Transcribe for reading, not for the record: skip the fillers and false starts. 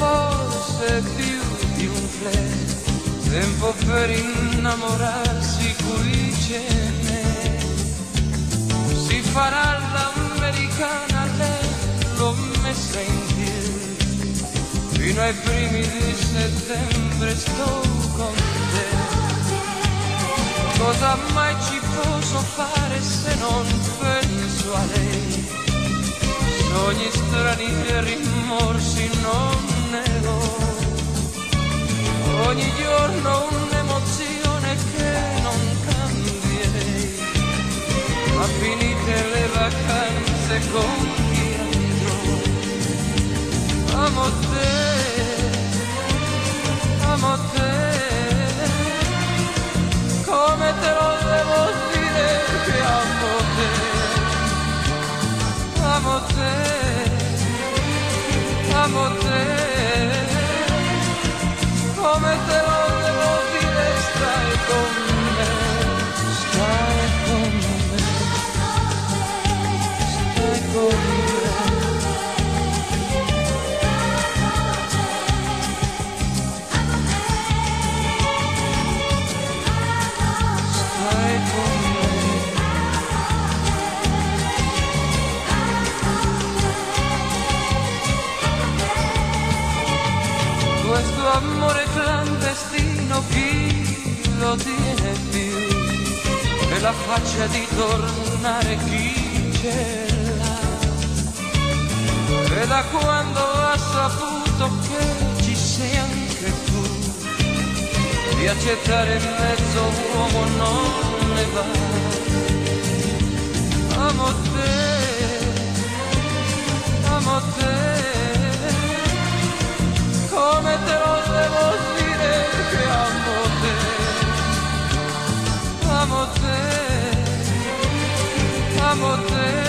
forse più di un flash, tempo per innamorarsi qui ce n'è. Si farà l'americana, lei l'ho messa in piedi, fino ai primi di settembre sto con te. Cosa mai ci posso fare se non penso a lei? Sogni strani e rimorsi non ne ho. Ogni giorno un'emozione che non cambierei. Ma finite le vacanze con chi andrò? Amo te, come te lo devo dire che amo te. Amo te, come te lo devo dire, stai con me, stai con me, stai con me. Stai con me. Questo amore clandestino chi lo tiene più? E la faccia di tornare chi ce l'ha? E da quando ha saputo che ci sei anche tu, di accettare mezzo uomo non ne va. Amo te, come te lo devo dire che amo te. Amo te,